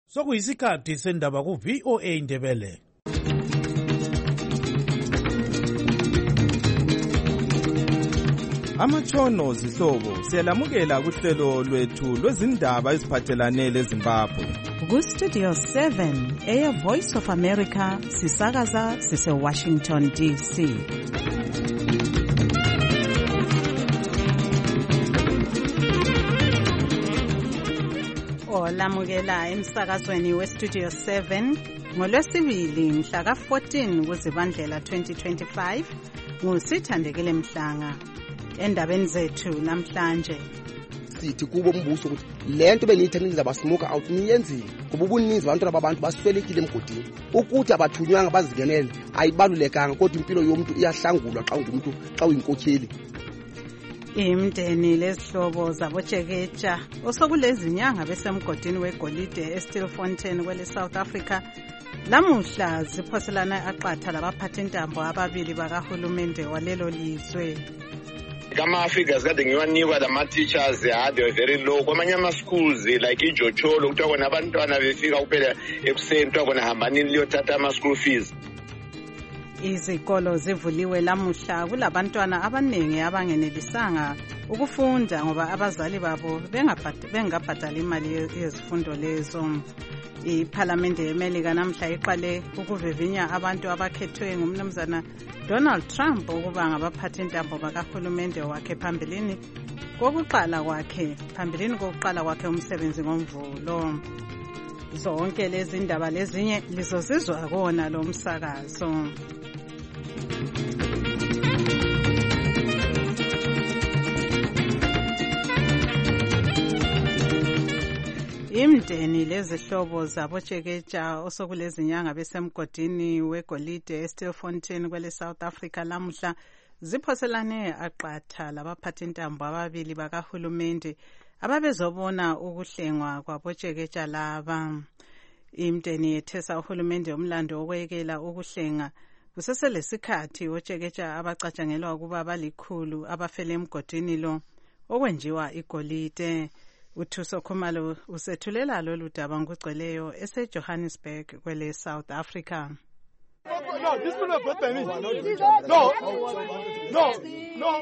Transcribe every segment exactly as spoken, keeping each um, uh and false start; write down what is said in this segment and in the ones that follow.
Sokuyisikhathi sendaba ku V O A Ndebele. Amatshono zihlobo siyalamukela kuhlelo lwethu lwezindaba eziphathelane leZimbabwe. Ku Studio seven eya Voice of America sisakaza sise Washington D C. Olamukela emsakazweni we Studio seven ngolwesibili mhla ka fourteen kuZibandlela twenty twenty-five ngusithandekile Mhlanga. Endabeni zethu namhlanje sithi kubo umbuso ukuthi lento beniyithandile zabasimuka out niyenzile kuba ubuninzi abantwana babantu baswelekile emgodini ukuthi abathunywanga bazingenele ayibalulekanga kodwa impilo yomuntu iyahlangulwa xa ungumuntu xa uyinkokheli. Imndeni lezihlobo zabotshekeja osokulezi nyanga besemgodini weGolide eStilfontein kwele South Africa lamuhla ziphoselana aqatha labaphatha intambo ababili bakahulumende walelo lizwe. Kama figures kade ngiwanikwa lama teachers they were very low kwamanye ama schools like iJocholo kuthiwa kona abantwana befika kuphela ekuseni kuthiwa kona hambani liyothatha ama school fees. Izikolo zivuliwe lamuhla kulabantwana abaningi abangenelisanga ukufunda ngoba abazali babo bengabhadali imali yezifundo lezo. IParliament yeMelika namhla iqale ukuvivinya abantu abakhethwe ngumnumzana Donald Trump ukuba ngabaphatha intambo bakahulumende wakhe phambilini kokuqala kwakhe phambilini kokuqala kwakhe umsebenzi ngomvulo. Zonke lezi ndaba lezinye lizozizwa kona lo msakazo. Imndeni lezihlobo zabotshekeja osokulezi nyanga besemgodini weGolide eStilfontein kwele South Africa lamuhla ziphoselane aqatha labaphatha intambo ababili bakahulumende ababezobona ukuhlengwa kwabotshekeja laba. Imndeni yethesa uhulumende umlando okwekela ukuhlenga kuseselesikhathi otshekeja abacatshangelwa ukuba balikhulu abafele emgodini lo okwenjiwa iGolide. Uthuso Khumalo usethulela lolu daba ngugcweleyo eseJohannesburg kwele South Africa. No, this will not vote by me. No, no, no.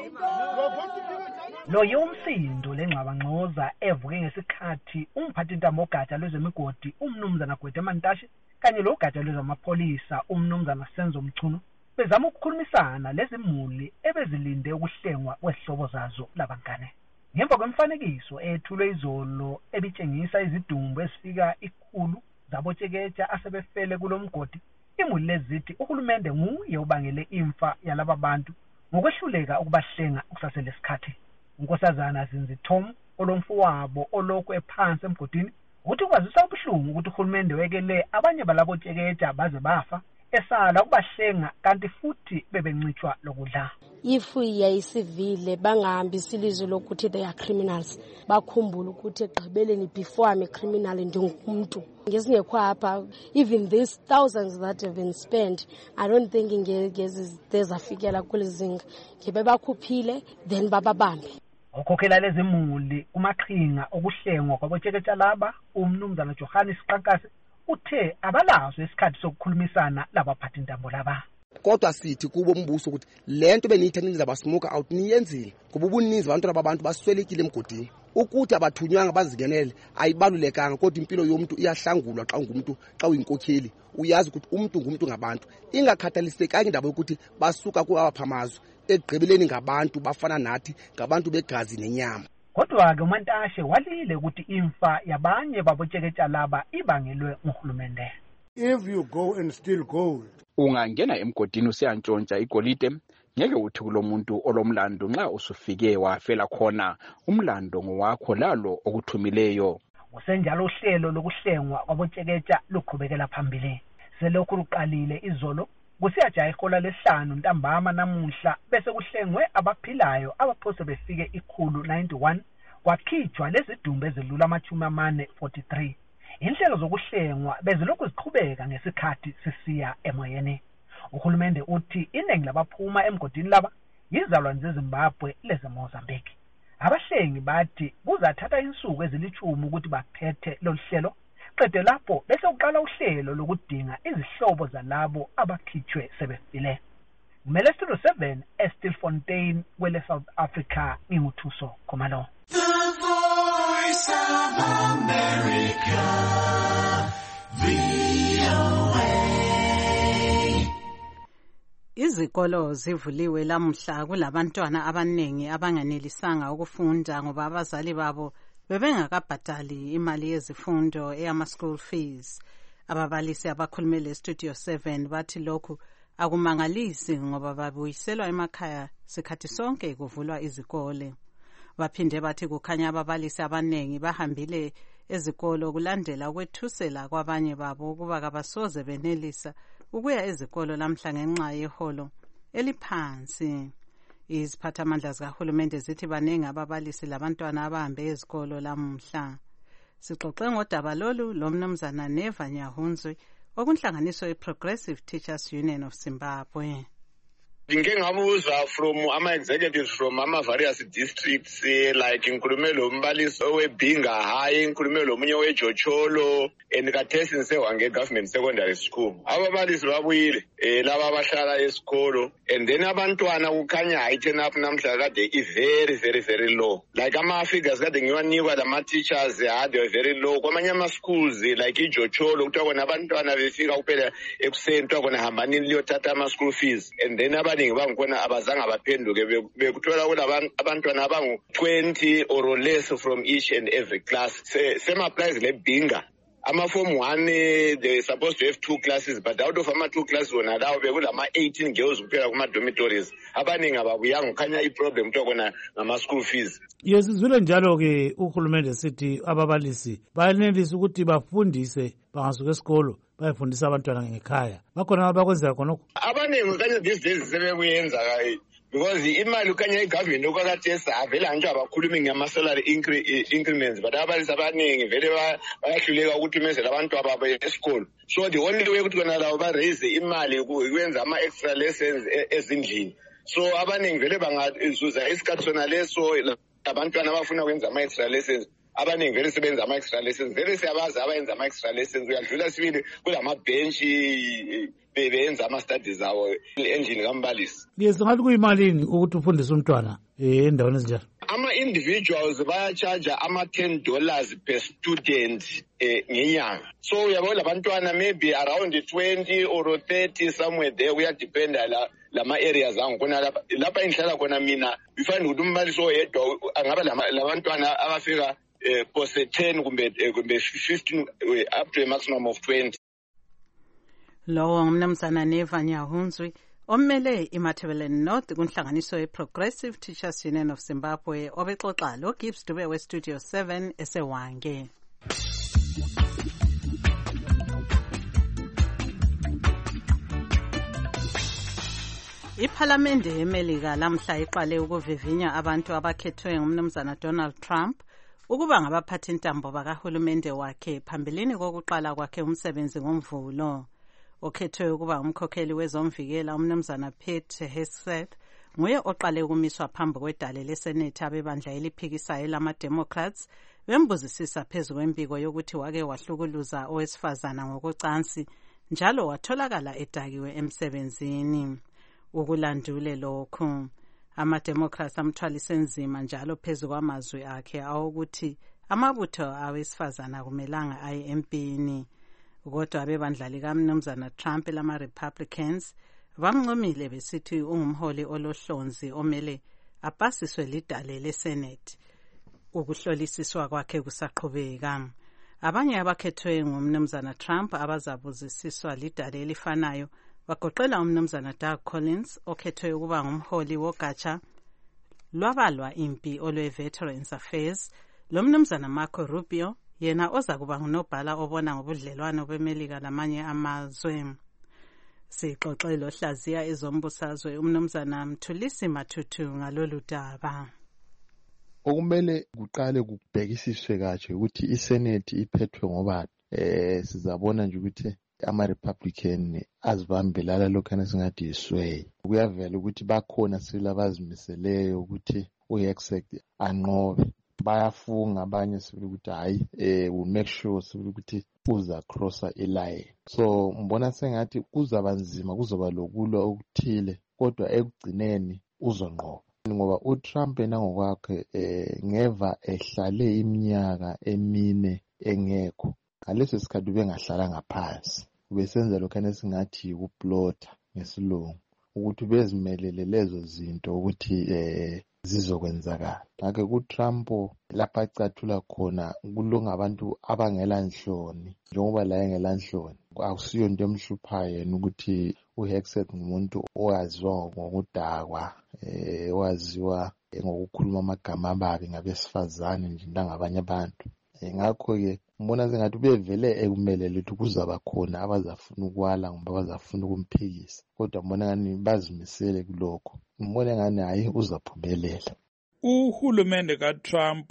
Lo yomsindo lengxabangxoza evuke ngesikhathi umphathi intambo ogatsha lwezemigodi umnumzana Gwede Mantashe kanye lo gatsha lwezamapolisa umnumzana Senzo Mchunu bezama ukukhulumisana lezimuli ebezilinde ukuhlengwa kwesihlobo zazo labangane. Ngemva kwemfanekiso ethulwe izolo ebitshengisa izidumbu ezifika ikhulu zabotshekeja asebefele kulomgodi, imuli lezithi uhulumende nguye ubangele imfa yalaba bantu ngokwehluleka ukubahlenga kusasele isikhathi. Unkosazana Zinzithom olomfowabo olokhu ephansi emgodini uthi kwazisa ubuhlungu ukuthi uhulumende wekele abanye balabotshekeja baze bafa esala ukubahlenga kanti futhi bebencitshwa lokudla. Ifu yayisivile bangahambi isilizwe lokuthi they are criminals bakhumbula ukuthi egqibeleni before I'm a criminal ndingumuntu ngesingekho apha. Even these thousands that have been spent I don't think ngeze dezafikela kulizinga ngibe bakhuphile then bababambe. Ukhokhela lezimuli kumaqhinga okuhlengwa kwabotshekeja laba umnumzana Johannes Qankase uthe abalazo isikhathi sokukhulumisana labaphatha intambo laba. Kodwa sithi kubo umbuso ukuthi lento beniyithandile zabasimuka out niyenzile kuba ubuninzi abantwana babantu baswelekile emgodini ukuthi abathunywanga bazingenele ayibalulekanga kodwa impilo yomuntu iyahlangulwa xa ungumuntu xa uyinkokheli uyazi ukuthi umuntu ngumuntu ngabantu ingakhathalisekanga indaba yokuthi basuka kuabaphamazo egqibeleni ngabantu bafana nathi ngabantu begazi nenyama. Kodwa ke uMantashe walile ukuthi imfa yabanye babotshekeja laba ibangelwe nguhulumende. If you go and steal gold, ungangena emgodini usiyantshontsha iGolide ngeke uthi kulomuntu olomlando nxa usufike wafela khona umlando ngowakho lalo okuthumileyo. Kusenjalo uhlelo lokuhlengwa kwabotshekeja luqhubekela phambili. Selokhu luqalile izolo kusiyaja ihola lesihlanu ntambama namuhla bese kuhlengwe abaphilayo abaphose befike ikhulu ninety-one kwakhijwa lezidumbu ezilula amachumi amane forty-three. Inhlelo zokuhlengwa bezilokhu ziqhubeka ngesikhathi sisiya emoyeni. Uhulumende uthi iningi labaphuma emgodini laba yizalwane zeZimbabwe lezeMozambique. Abahlengi bathi kuzathatha insuku ezilithumi ukuthi baphethe lo hlelo siqede lapho bese uqala uhlelo lokudinga izihlobo zalabo abakhitshwe sebefile. Kumele Studio seven eStilfontein kwele South Africa nginguthuso Khumalo. The Voice of America, V O A. Izikolo zivuliwe lamuhla kulabantwana abanengi abanganelisanga ukufunda ngoba abazali babo bebengakabhadali imali yezifundo eyama school fees. Ababalisi abakhulumele Studio seven bathi lokhu akumangalisi ngoba babuyiselwa emakhaya sikhathi sonke kuvulwa izikole. Baphinde bathi kukhanya ababalisi abanengi bahambile ezikolo kulandela ukwethusela kwabanye babo ukuba kabasoze benelisa ukuya ezikolo lamhla ngenxa yeholo eliphansi. Iziphathamandla zikahulumende zithi baningi ababalisi labantwana abahambe ezikolo lamhla. Sixoxe ngodaba lolu lomnumzana Neva Nyahunzwi okunhlanganiso ye-Progressive Teachers Union of Zimbabwe. Ngike ngabuza from ama executives from ama various districts like inkulume lo mbalisi owebhinga high inkulume lo munye weJocholo enikathesi ngisewange government secondary school. Ababalisi babuyile eh laba abahlala esikolo and then abantwana kukhanya ayithen up namhla kade i very very very low. Like ama figures kade ngiwanikwa lama teachers had they very low. Kwamanye ama schools like iJocholo kuthiwa kona abantwana befika kuphela ekuseni kuthiwa kona hambani liyothatha ama school fees and then abaningi bangikona abazange baphenduke bekuthola kulabantwana abangu twenty or less from each and every class. Same applies lebhinga. Ama form one they supposed to have two classes but out of ama two classes wona lawo bekulama eighteen girls kuphela kuma dormitories. Abaningi ababuyanga kukhanya i problem kuthiwa kona ngama school fees. Yes, sizwile njalo ke uhulumende sithi ababalisi bayenelisa ukuthi bafundise bangasuka esikolo bayifundisa abantwana ngekhaya. Bakhona abakwenza khonokho. Abaningi kanye these days sebekuyenza kai because imali kanye igovernment okwakathesa avela nje abakhulumi ngama salary increments but abalisi abaningi vele bayahluleka ukuthi meze labantu ababo esikolo. So the only way ukuthi kona lawo ba raise imali ukwenza ama extra lessons ezindlini. So abaningi vele bangazuza isikhathi sona leso abantwana abafuna ukwenza ama extra lessons. Abaningi vele sebenza ama extra lessons vele siyabaza abayenza ama extra lessons uyadlula sibili kulama bench bebenza ama studies awo endlini kambalisi. Yes, ngathi kuyimalini ukuthi ufundise umntwana endaweni ezinjalo? Ama individuals baya charge ama ten dollars per student ngenyanga. So uyabona labantwana maybe around twenty or thirty somewhere there we are depend la lama areas angikona lapha lapha engihlala khona mina ifana ukuthi umbalisi oyedwa angaba labantwana abafika Uh, pose ten kumbe uh, kumbe fifteen uh, up to a maximum of twenty. Lowo ngumnumzana Neva Nyahunzwi ommele iMatabeleland North kunhlanganiso ye-Progressive Teachers Union of Zimbabwe obexoxa lo Gibbs Dube we Studio seven esewange. Iphalamende yeMelika lamhla iqale ukuvivinya abantu abakhethwe ngumnumzana Donald Trump ukuba ngabaphathi intambo bakahulumende wakhe phambilini kokuqala kwakhe umsebenzi ngomvulo. Okhethwe ukuba umkhokheli wezomvikela umnumzana Pete Hegseth nguye oqale ukumiswa phambi kwedale leSenate abebandla eliphikisayo lama-Democrats bembuzisisa phezu kwembiko yokuthi wake wahlukuluza owesifazana ngokocansi njalo watholakala edakiwe emsebenzini. Ukulandule lokhu ama-Democrats amthwalise nzima njalo phezu kwamazwi akhe awokuthi amabutho awesifazana kumelanga aye empini. Kodwa abebandla likamnumzana Trump lama-Republicans bamncomile besithi ungumholi olohlonzi omele apasiswe lidale leSenate. Ukuhlolisiswa kwakhe kusaqhubeka. Abanye abakhethwe ngumnumzana Trump abazabuzisiswa lidale elifanayo bagoqela umnumzana Doug Collins okhethwe ukuba ngumholi wogatsha lwabalwa impi olwe-Veterans Affairs, lo mnumzana Marco Rubio yena oza kuba ngunobhala obona ngobudlelwano beMelika lamanye amazwe. Sixoxe lohlaziya ezombusazwe umnumzana Mthulisi Mathutu ngalolu daba. Okumele kuqale kubhekisiswe kahle ukuthi iSenate iphethwe ngobani. Eh sizabona nje ukuthi ama-Republican azibambelala lokhana singathi yisway. Kuyavela ukuthi bakhona sila bazimiseleyo ukuthi uHegseth anqobe. bayafunga abanye sibili ukuthi hayi eh will make sure sibili ukuthi uza crosser iline. So mbona sengathi kuzaba nzima, kuzoba lokulwa okuthile, kodwa ekugcineni uzonqoba ngoba uTrump yena ngokwakhe eh ngeva ehlale iminyaka emine engekho. Ngaleso sikhathi bengahlala ngaphansi, besenza lokho esingathi ukuplota ngesilungu ukuthi bezimelele lezo zinto ukuthi eh zizokwenzakala. Ngakho kuTrump lapha acathula khona kulunga abantu abangela nhloni, njengoba la engela nhloni akusiyo into emhluphayo yena ukuthi uHegseth ngumuntu owaziwa ngokudakwa, eh owaziwa ngokukhuluma amagama ababi ngabesifazane nje ngabanye abantu. Ngakho-ke mbona sengathi bevele ekumelele ukuthi kuzaba khona abazafuna ukwala ngoba bazafuna ukumphikisa, kodwa mbona ngani bazimisele kulokho. Mbona ngani hayi uzaphumelela. Uhulumende kaTrump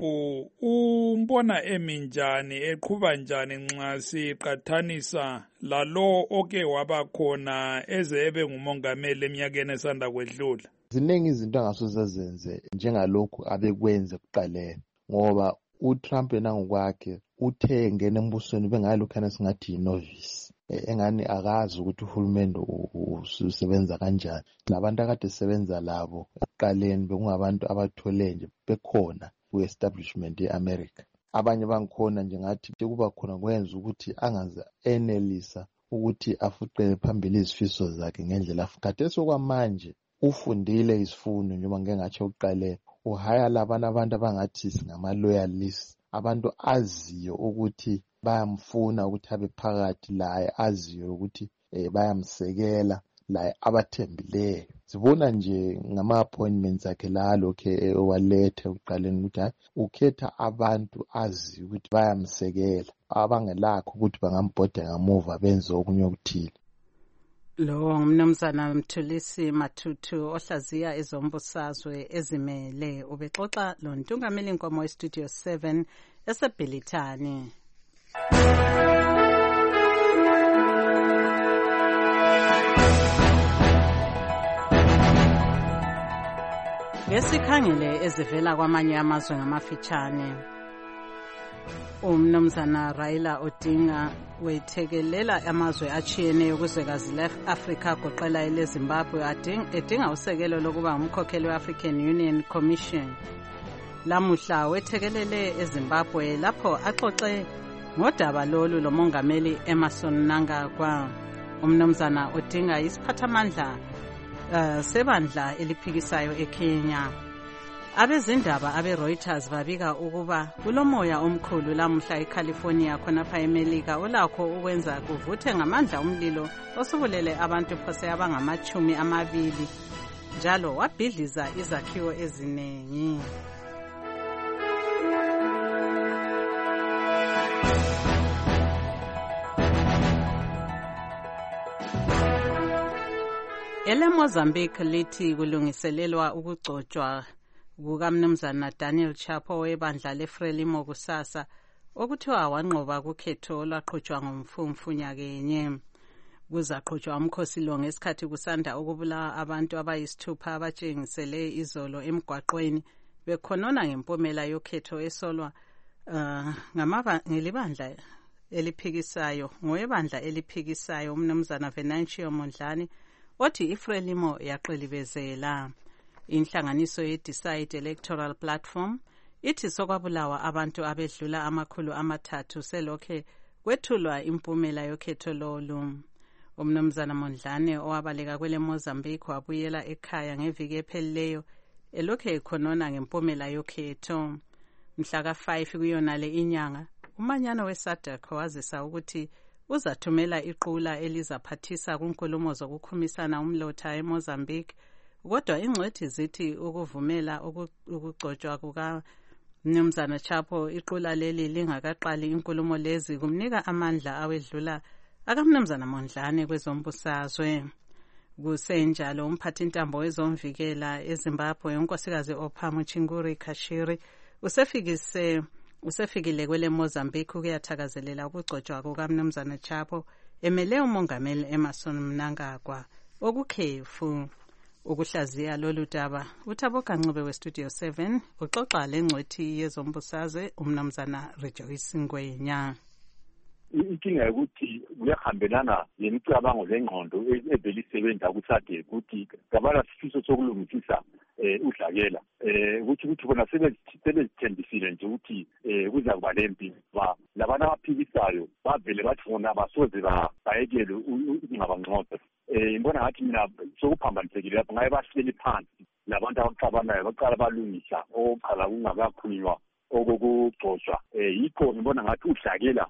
umbona eminjani, eqhuba njani nxa siqathanisa lalo oke waba khona eze ebe ngumongameli eminyakeni esanda kwedlula? Ziningi izinto angasoze zenze njengalokhu abekwenze kuqaleni, ngoba uTrump yena ngokwakhe uthe ngene embusweni bengayalokhana singathi yinovice, engani akazi ukuthi uhulumende usebenza kanjani. Labantu akade sebenza labo ekuqaleni bekungabantu abathole nje bekhona ku-establishment ye-America. Abanye bangikhona nje ngathi kuba khona kwenza ukuthi angaze enelisa ukuthi afuqele phambili izifiso zakhe ngendlela afukade. Sokwamanje ufundile isifundo njengoba ngeke ngatsho uqaleni, uhaya labana abantu abangathi singama-loyalists, abantu aziyo ukuthi bayamfuna ukuthi abe phakathi laye, aziyo ukuthi eh, bayamsekela laye, abathembileyo. Sibona nje ngama-appointments akhe lalokhe owalethe uqaleni ukuthi hayi ukhetha abantu aziyo ukuthi bayamsekela, abangelakho ukuthi bangambhoda ngamuva benze okunye okuthile. Lo ngumnumzana Mthulisi Matutu ohlaziya ezombusazwe ezimele, ubexoxa lo ntungameli Nkomo eStudio seven esebhelithani. Ngesikhangele ezivela kwamanye amazwe ngamafitshane, umnumzana Raila Odinga wethekelela amazwe achiyeneyo kuzwekazi le-Afrika goqela ele-Zimbabwe edinga usekelo lokuba ngumkhokheli we-African Union Commission. Lamuhla wethekelele eZimbabwe lapho axoxe ngodaba lolu lomongameli Emmerson Mnangagwa. Umnumzana Odinga isiphathamandla uh, sebandla eliphikisayo eKenya. Abezindaba abe-Reuters babika ukuba kulomoya omkhulu lamuhla eCalifornia khonapha eMelika olakho ukwenza kuvuthe ngamandla umlilo osubulele abantu phose abangamachumi amabili njalo wabhidliza izakhiwo eziningi. Ele Mozambique lithi kulungiselelwa ukugcotshwa kukamnumzana Daniel Chapo webandla leFrelimo kusasa okuthiwa wanqoba kukhetho olwaqhutshwa ngomfumfu nyakenye. Kuzaqhutshwa umkhosi lo ngesikhathi kusanda ukubulawa abantu abayisithupha abatshengisele izolo emgwaqweni bekhonona ngempumela yokhetho esolwa uh, ngelibandla eliphikisayo ngoyebandla eliphikisayo umnumzana Venancio Mondlane othi iFrelimo yaqilibezela. Inhlanganiso ye-Decide Electoral Platform ithi sokwabulawa abantu abedlula amakhulu amathathu selokhe kwethulwa impumela yokhetho lolu. Umnumzana Mondlane owabaleka kwele Mozambique wabuyela ekhaya ngeviki ephelileyo elokhe ekhonona ngempumela yokhetho. Mhla ka five kuyonale inyanga umanyano weSADC wazisa ukuthi uzathumela iqula elizaphathisa kunkulumo zokukhumisana umlotha eMozambique, kodwa ingcwethi zithi ukuvumela ukugcotshwa kuka Mnumzana Chapo iqula leli lingakaqali inkulumo lezi kumnika amandla awedlula akamnumzana Mondlane kwezombusazwe. Kusenjalo umphathintambo wezomvikela eZimbabwe unkosikazi Ophamu Chinguri Kashiri usefikise usefikile kwele Mozambique ukuyathakazelela ukugcotshwa kukamnumzana Chapo emele umongameli Emmerson Mnangagwa okukhefu. ukuhlaziya lolu daba uThabo Kancube westudio seven uxoxa lengcwethi yezombusazwe umnumzana Rejoice Ngwenya. Inkinga ukuthi kuyahambelana nemicabango lengqondo evele isebenza kuthade ukuthi ngabala sifiso sokulungisisa eh udlakela eh ukuthi ukuthi bona sebezithembisile nje ukuthi eh kuza kuba lempi ba labana abaphikisayo bavele bathi bona abasoze bayekele ukungabangqoza eh ngibona ngathi mina sokuphambanisekile lapho ngaye bahleli phansi labantu abaxabanayo baqala balungisa oqala kungakakhulunywa okugcotshwa eh yikho ngibona ngathi udlakela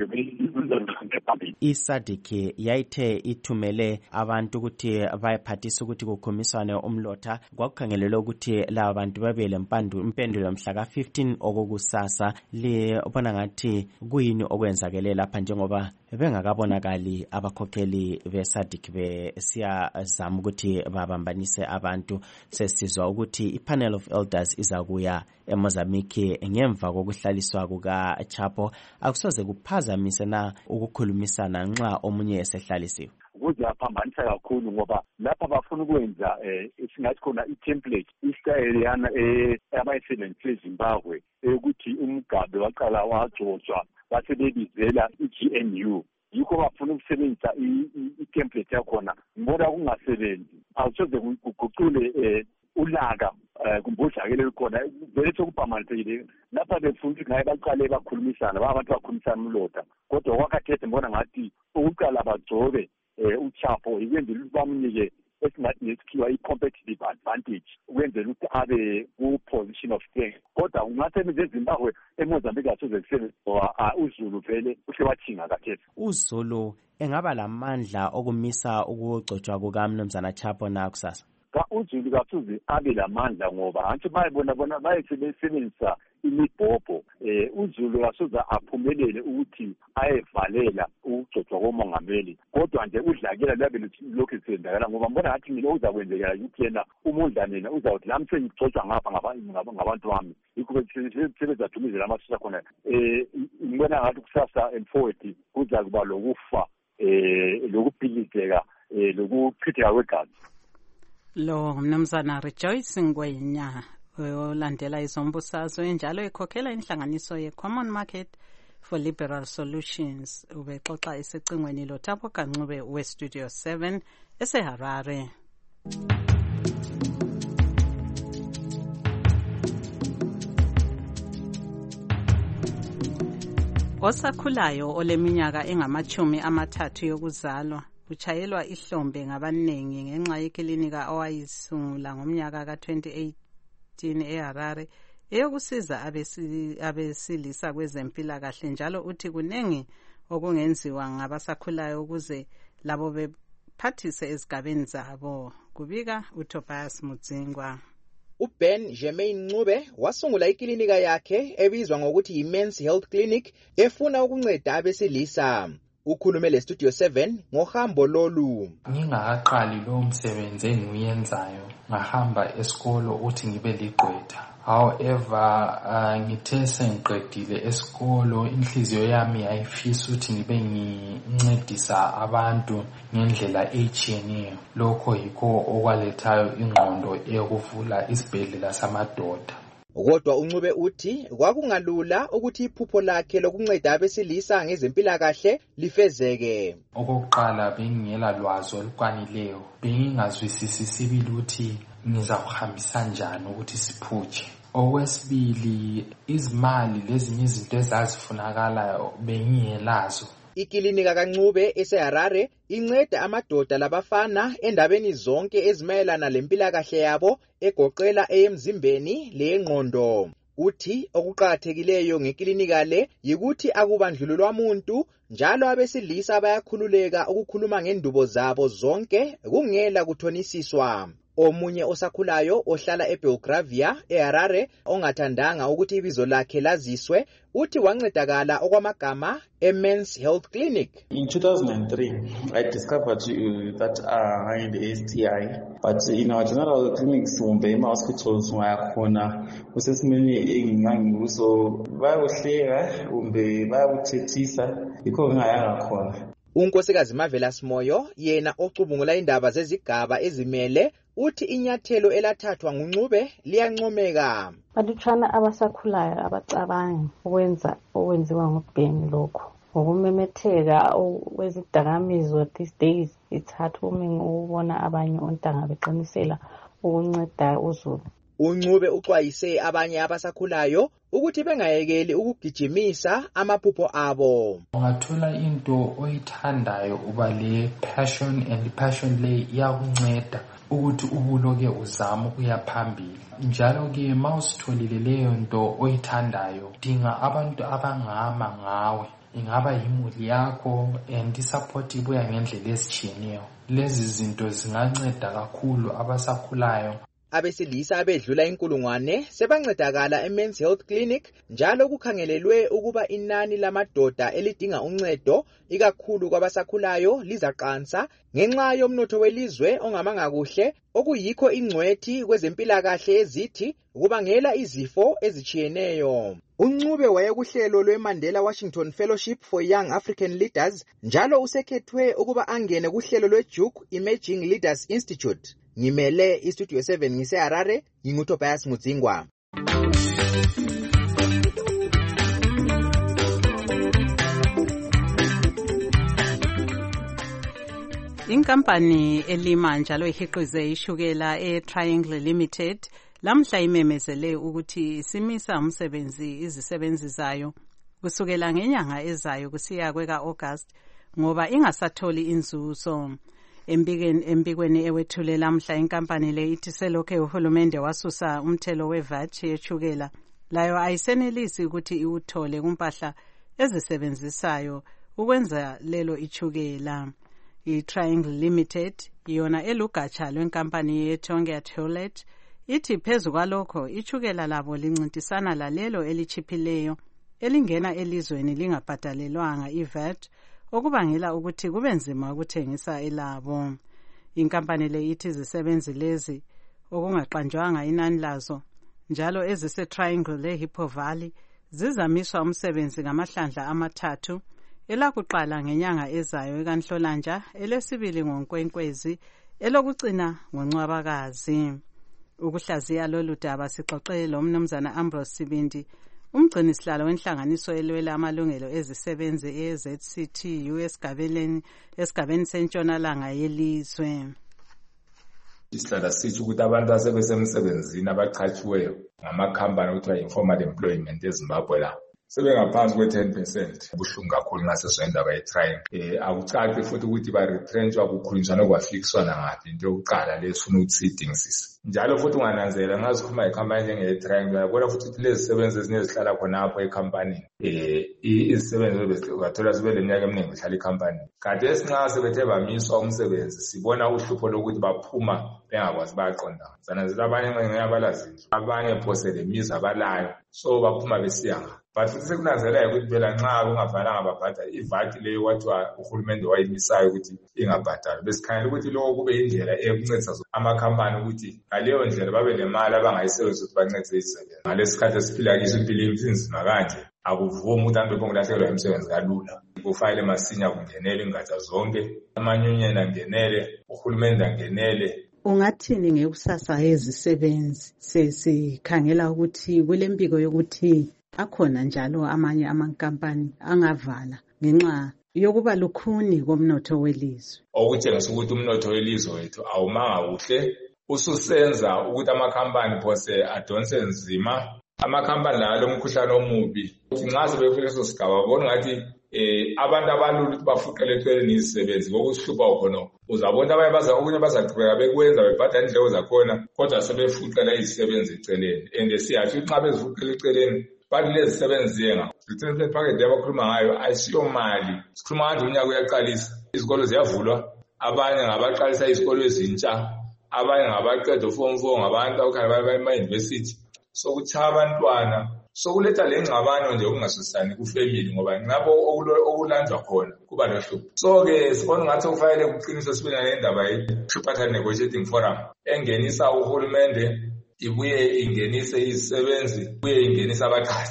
iSADC yayithe ithumele abantu ukuthi bayephathisa ukuthi kukhumiswane umlotha kwakukhangelelwe ukuthi laba bantu babe lempandu impendulo mhla ka fifteen okokusasa libona ngathi kuyini okwenzakele lapha njengoba bengakabonakali abakhokheli beSADC besiyazama ukuthi babambanise abantu. Sesizwa ukuthi ipanel of elders izakuya eMozambique ngemva kokuhlaliswa kuka Chapo. Akusoze kuphazamise na ukukhulumisana nxa omunye esehlalisiwe ukuze aphambanisa kakhulu ngoba lapha bafuna ukwenza eh singathi khona i-template istyle yana eh abayisebenzise eZimbabwe ukuthi umgabe waqala wagcotshwa basebebizela i-G N U yikho bafuna ukusebenzisa i-template yakhona ngibona kungasebenzi awusoze kuguqule eh ulaka kumbudlakele likhona vele sokuphamanisekile lapha befuna ngaye baqale bakhulumisana babantu bakhulumisana umlotha kodwa wakathethe ngibona ngathi ukuqala bagcobe uChapo ikwenzela ukuthi bamnike esingathi nesikhiwa i-competitive advantage ukwenzela ukuthi abe ku-position of strength kodwa ungasebenza eZimbabwe eMozambique asoze kusebenza ngoba uZulu vele uhle wathinga kathethe. uZulu engaba lamandla okumisa ukugcotshwa kukamnumzana Chapo na kusasa uZulu kafuze abe lamandla ngoba antsho bayibona bona bayesebenzisa imibhobho eh uZulu kasoza aphumelele ukuthi ayevalela ukugcotshwa komongameli kodwa nje udlakela labe lokho isenzakala ngoba mbona ngathi mina uzakwenzekela ukuthi yena umundlanena uzawuthi lami sengigcotshwa ngapha ngabantu bami yikho sebezathumizela amasisa khona eh ngibona ngathi kusasa and forward kuza kuba lokufa eh lokuphiliseka eh lokuchitheka kwegazi. Lo mnumzana Rejoice Ngwenya olandela izombusazwe njalo ekhokhela inhlanganiso ye-Common Market for Liberal Solutions ubexoxa esicingweni lo Thabo Kancube westudio seven eseHarare. Osakhulayo oleminyaka engamachumi amathathu yokuzalwa uchayelwa ihlombe ngabaningi ngenxa yeklinika owayisungula ngomnyaka ka twenty eighteen eHarare eyokusiza abesilisa kwezempilakahle njalo uthi kunengi okungenziwa ngabasakhulayo ukuze labo bephathise ezigabeni zabo. Kubika uTobias Mudzingwa. uBen Jermaine Ncube wasungula iklinika yakhe ebizwa ngokuthi yi-Men's Health Clinic efuna ukunceda abesilisa. Ukhulume le studio seven ngohambo lolu. Ngingaqali lo msebenzi engiyenzayo ngahamba esikolo uthi ngibe ligqwetha. However uh, ngithe sengiqedile esikolo inhliziyo yami ayifisa ukuthi ngibe ngincedisa abantu ngendlela etshiyeneyo. Lokho yikho okwalethayo ingqondo eyokuvula isibhedlela samadoda. Kodwa uNcube uthi kwakungalula ukuthi iphupho lakhe lokunceda abesilisa ngezempilakahle lifezeke. Okokuqala bengingela lwazi olukwanileyo, bengingazwisisi sibili ukuthi ngizakuhambisa njani ukuthi siphutshe. Okwesibili izimali lezinye izinto ezazifunakalayo bengingelazo. Ikilinika kaNcube eseHarare inceda amadoda labafana endabeni zonke ezimayelana lempilakahle yabo egoqela eyemzimbeni leyengqondo. Uthi okuqhakathekileyo ngekilinika le yikuthi akubandlululwa umuntu njalo abesilisa bayakhululeka ukukhuluma ngendubo zabo zonke kungela kuthonisiswa. Omunye osakhulayo ohlala eBelgravia eHarare ongathandanga ukuthi ibizo lakhe laziswe uthi wancedakala okwamagama eMen's Health Clinic. In two thousand three I discovered uh, that uh, I had S T I, but in our general clinics kumbe ema hospitals wayakhona usesimeni engingangiso bayohleka kumbe bayothethisa yikho ngayanga khona. unkosikazi Marvelous Moyo yena ocubungula indaba zezigaba ezimele uthi inyathelo elathathwa nguNcube liyancomeka. Balutshwana abasakhulayo abacabangi ukwenza okwenziwa ngubheni lokho ngokumemetheka kwezidakamizwa these days. It's heartwarming ukubona abanye ontanga beqinisela ukunceda uZulu. uNcube uxwayise abanye abasakhulayo ukuthi bengayekeli ukugijimisa amaphupho abo. Ungathola into oyithandayo uba le passion, and passion le iyakunceda ukuthi ubuloke uzama ukuya phambili. Njalo ke mawusitholile leyo nto oyithandayo dinga abantu abangama ngawe, ingaba yimuli yakho and isupport ibuya ngendlela ezitshiyeneyo. Lezi zinto zinganceda kakhulu abasakhulayo. Abesilisa abedlula inkulungwane sebancedakala eMen's Health Clinic njalo kukhangelelwe ukuba inani lamadoda elidinga uncedo ikakhulu kwabasakhulayo lizaqansa ngenxa yomnotho welizwe ongamanga kuhle okuyikho ingcwethi kwezempilakahle ezithi kubangela izifo ezichiyeneyo. uNcube wayekuhlelo lweMandela Washington Fellowship for Young African Leaders njalo usekhethwe ukuba angene kuhlelo lweDuke Emerging Leaders Institute. Ngimele iStudio seven ngise Harare, nginguTobias Mudzingwa. Inkampani elima njalo ihiqize ishukela eTriangle Limited lamhla imemezele ukuthi simisa umsebenzi izisebenzi zayo kusukela ngenyanga ezayo kusiya kweka August ngoba ingasatholi inzuzo. Embikweni embikweni ewethule lamhla inkampani le ithi selokhe uhulumende wasusa umthelo we V A T yeshukela layo ayisenelisi ukuthi iwuthole kumpahla ezisebenzisayo ukwenza lelo ichukela. I-Triangle Limited yona elugatsha lwenkampani yeTonga Toilet ithi phezu kwalokho ichukela labo lincintisana lalelo elichiphileyo elingena elizweni lingabhadalelwanga i-V A T okubangela ukuthi kube nzima ukuthengisa elabo. Inkampani le ithi izisebenzi lezi okungaqanjwanga inani lazo njalo ezise Triangle le Hippo Valley zizamiswa umsebenzi ngamahlandla amathathu elakuqala ngenyanga ezayo ekanhlolanja elesibili ngoNkwenkwezi elokugcina ngoNcwabakazi. Ukuhlaziya lolu daba sixoxe lo mnumzana Ambrose Sibindi umgcini sihlalo wenhlanganiso elwela amalungelo ezisebenzi e-Z C T U esigabeni esigabeni sentshonalanga yelizwe. Isihlala sithi ukuthi abantu asebesemsebenzini abaqhatshiweyo ngamakhampani okuthiwa informal employment eZimbabwe la sebengaphansi kwe-ten percent. Buhlungu kakhulu ngasezwendaba ye-Triangle. Eh akucaci futhi ukuthi ba-retrenchwa kukhulunyiswana kwafikiswana ngaphi into yokuqala lesifuna ukuthi sidingisise. Njalo futhi ungananzela ngazikhuluma ikhampani njenge-Triangle yabona futhi ukuthi lezi sebenzi ezinezihlala khonapho ekhampanini eh izisebenzi bathola zibe leminyaka eminingi behlala ekhampanini. Kanti esinqa sebethe bamiswa umsebenzi sibona uhlupho lokuthi baphuma bengakwazi bayaqonda. Sanazela abanye ngiyabalazi abanye phosele imizi abalayo so baphuma besiya. But futhi sekunanzela ukuthi phela nxa kungafanele ngabaphatha i-V A T leyo wathiwa uhulumende wayimisayo ukuthi ingabhadalwa. Besikhangela ukuthi lokho kube indlela eyokuncedisa amakhampani ukuthi ngaleyo ndlela babe lemali abangayisebenzisa ukuthi bancedise izisebenzi. Ngalesikhathi esiphila kiso impilo inzima kanje akuvumi ukuthi abantu bengalahlekelwa imisebenzi kalula. Kufanele masinya kungenele ingatsha zonke, amanyunyeni angenele, uhulumende angenele. Ungathini ngekusasa yezisebenzi sesikhangela ukuthi kulempiko yokuthi akhona njalo amanye amankampani angavala ngenxa yokuba lukhuni komnotho welizwe. Okutshengisa ukuthi umnotho welizwe wethu awumanga kuhle ususenza ukuthi amakhampani phose adonse nzima. Amakhampani la lomkhuhlane omubi nxa sebefika leso sigaba babona ngathi eh abantu abalula ukuthi bafuqele eceleni izisebenzi ngokusihlupha khona. Uzabona abanye baza okunye bazaqhubeka bekwenza bebhadala indleko zakhona kodwa sebefuqela izisebenzi eceleni. And siyathi nxa bezifuqela eceleni bathi lezi sebenzi yenga retirement package yabakhuluma ngayo ayisiyo mali. Sikhuluma ngathi unyaka uyaqalisa izikolo ziyavulwa abanye ngabaqalisa izikolo ezintsha abanye ngabaqeda form four ngabantu okukhanya baya university so kuthi abantwana so kuletha lengxabano nje okungasosani kufamily ngoba ngapho okulanjwa khona kuba lohlupho. So ke sibona ngathi kufanele kuqiniswe sibena nendaba ye-tripartite negotiating forum engenisa uhulumende ibuye ingenise izisebenzi ibuye ingenisa abaqhashi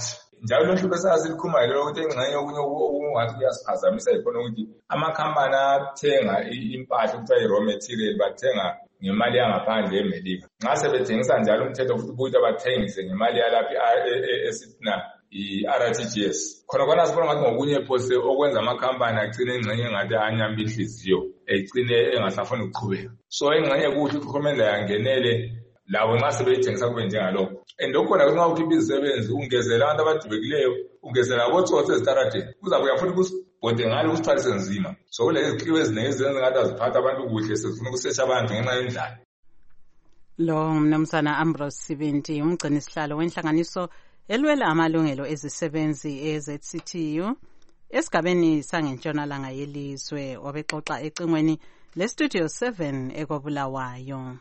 njalo lohlupho esasilikhumalo lokuthi engxenye okunye okungathi kuyasiphazamisa ikhona ukuthi amakhampani athenga impahla kuthiwa i-raw material bathenga ngemali yangaphandle eMelika. Nxa sebethengisa njalo umthetho futhi ukuthi abathengise ngemali yalapha esithina i-R T G S. Khona khona sibona ngathi ngokunye phose okwenza amakhampani agcine engxenye engathi anyamba inhliziyo egcine engasafuni ukuqhubeka. So engxenye kuthi uhulumende yangenele labo nxa sebeyithengisa kube njengalokho. And lokhona nxa ukhipha izisebenzi ungezela abantu abadubekileyo, ungezela abotsotsi ezitaradeni, kuzabuya futhi kusibhode ngalo kusithwalise nzima. So kulezi zikhiwo ezinengi ezenza ngathi aziphatha abantu kuhle sesifuna ukusesha abantu ngenxa yendlala. Lo mnumzana Ambrose Sibindi umgcini sihlalo wenhlanganiso elwela amalungelo ezisebenzi e-Z C T U esigabeni sangentshonalanga yelizwe wabexoxa ecingweni le-Studio seven ekobulawayo.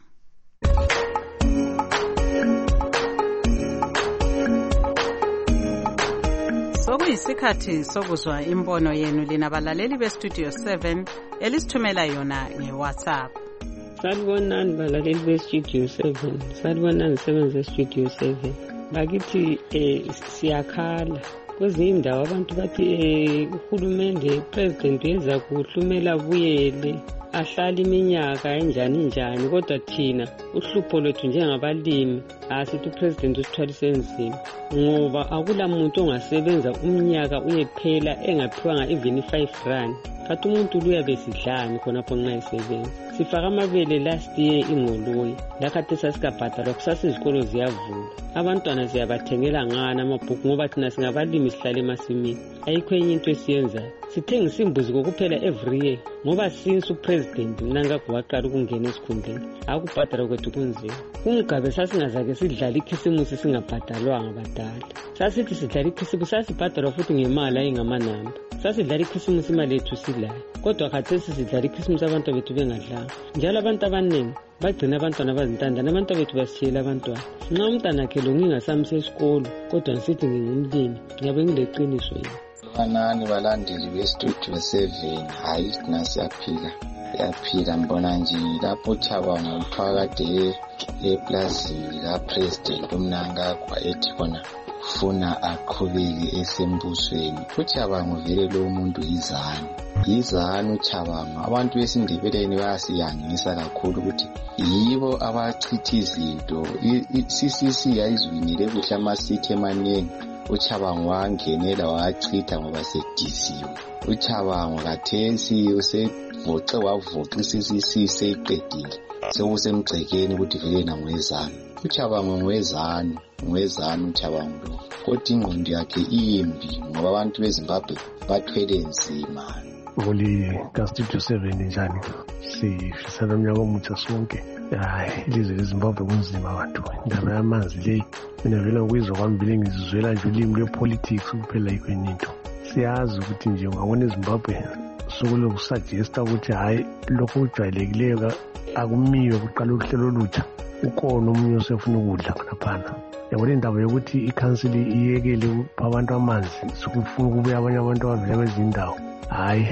Sokuyisikhathi sokuzwa imbono yenu lina balaleli be-Studio seven elisithumela yona nge-WhatsApp. Salibonani balaleli be-Studio seven. Salibonani sebenze e-Studio seven. Bakithi eh siyakhala kwezinye indawo abantu bathi eh uhulumende president yenza kuhlumela buyele ahlala iminyaka enjani njani kodwa thina uhlupho lwethu njengabalimi asithi upresident usithwalise enzima ngoba akula muntu ongasebenza umnyaka uyephela engaphiwanga even five rand. Kathi umuntu luyabe sidlani khonapho nxa esebenza. Sifaka amabele last year ingqoloyi lakhathi sasikabhadalwa kusasa izikolo ziyavula. Abantwana siyabathengela ngana amabhuku ngoba thina singabalimi sihlale emasimini. Ayikho enye into esiyenzayo. Sithengisa imbuzi kokuphela every year ngoba since upresident nanga kwaqala ukungena esikhundleni akubhadala kwethu kunzima. Kungabe sasingazake sidlala ikhisimusi singabhadalwanga abadala. Sasithi sidlala ikhisimusi sasibhadalwa futhi ngemali ayingamanamba. Sasidlala ikhisimusi imali yethu silayo kodwa khathesi sidlala ikhisimusi abantu bethu bengadlanga. Njalo abantu abaningi bagcina abantwana abazintandane abantu bethu basiyela abantwana. Nxa umntana wakhe lo ngingasamse esikolo kodwa ngisithi ngingumlimi ngiyabe ngileqiniso yini. Banani balandeli be-Studio seven hayi thina siyaphila siyaphila mbona nje lapho uThabanga uthwakade eplazini kapresident umnanga kwa ethi khona ufuna aqhubeke esembusweni. uThabanga vele lo muntu yizani yizani uThabanga. Abantu besindebeleni bayasiyangisa kakhulu ukuthi yibo abachitha izinto. I-C C C yayizwinile kuhle amasithi emanengi uThabanga wangenela wachitha ngoba sedisiwe. uThabanga kathesi usevoxe wavoxa i-C C C seyiqedile sekusemgcekeni ukuthi vele nangwezana. uThabanga ngwezana ngwezana uThabanga lo kodwa ingqondo yakhe imbi ngoba abantu beZimbabwe bathwele nzima. Ngoli ka-Studio seven njani sifisana umnyaka omutsha sonke. Hayi ilizwe leZimbabwe kunzima abantu. Indaba yamanzi le mina vele ngokuyizwa kwami vele ngizizwela nje ulimi lwe-politics kuphela yikho enye into. Siyazi ukuthi nje ungabona eZimbabwe sokulokusuggesta ukuthi hayi lokho kujwayelekileyo akumiyo kuqala uhlelo olutsha. Ukhona omunye osefuna ukudla khonaphana. Yabona indaba yokuthi ikhansili iyekele upha abantu amanzi sokufuna ukubuya abanye abantu abavela kwezinye indawo. Hayi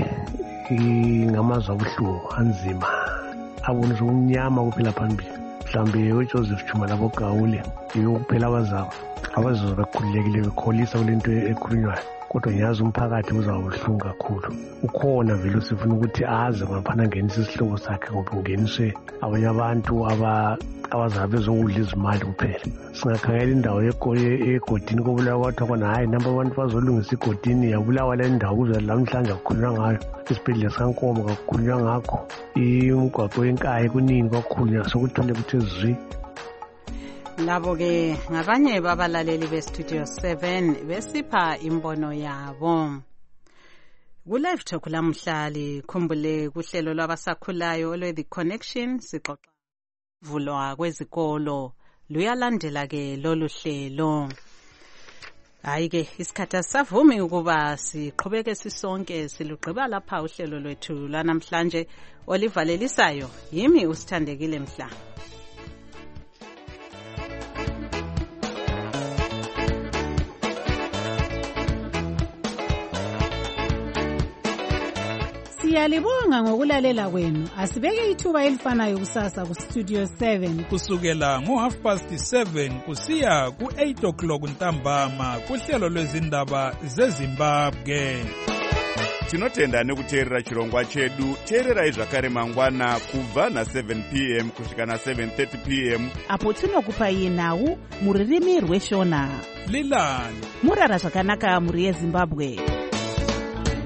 ngamazwa abuhlungu anzima abonisa umnyama kuphela phambili. Mhlawumbe uJoseph Chuma labo Gawule yiyo kuphela abazaba abazobe bekhululekile bekholisa kule nto ekhulunywayo kodwa ngiyazi umphakathi uzaba ubuhlungu kakhulu. Ukhona vele usifuna ukuthi aze ngaphana ngenisa isihloko sakhe ngoba ungeniswe abanye abantu aba abazabe bezokudla izimali kuphela. Singakhangela indawo egodini kobulawa kwathiwa khona hayi namba abantu bazolungisa igodini yabulawa le ndawo kuze lamhlanje akukhulunywa ngayo. Isibhedlela sankomo kakukhulunywa ngakho. Umgwaqo wenkayi kunini kwakhulunywa sokuthole ukuthi zwi. Labo ke ngabanye babalaleli be-Studio seven besipha imbono yabo. Ku-Live Talk lamhlali khumbule kuhlelo lwabasakhulayo lwe-The Connection sixoxa vulwa kwezikolo luyalandela ke lolu hlelo. Hayi ke isikhathi asavumi ukuba siqhubeke sisonke silugqiba lapha uhlelo lwethu lanamhlanje olivalelisayo yimi usithandekile mhla. Siyalibonga ngokulalela kwenu. Asibeke ithuba elifanayo kusasa ku Studio seven kusukela ngo half past seven kusiya ku eight o'clock ntambama kuhlelo lwezindaba zeZimbabwe. Tinotenda nekuteerera chirongwa chedu. Teererai zvakare mangwana kubva na seven p m kusvika na seven thirty p m apo tinokupai nhau muririmi rweshona. Lilani murara zvakanaka muri yeZimbabwe.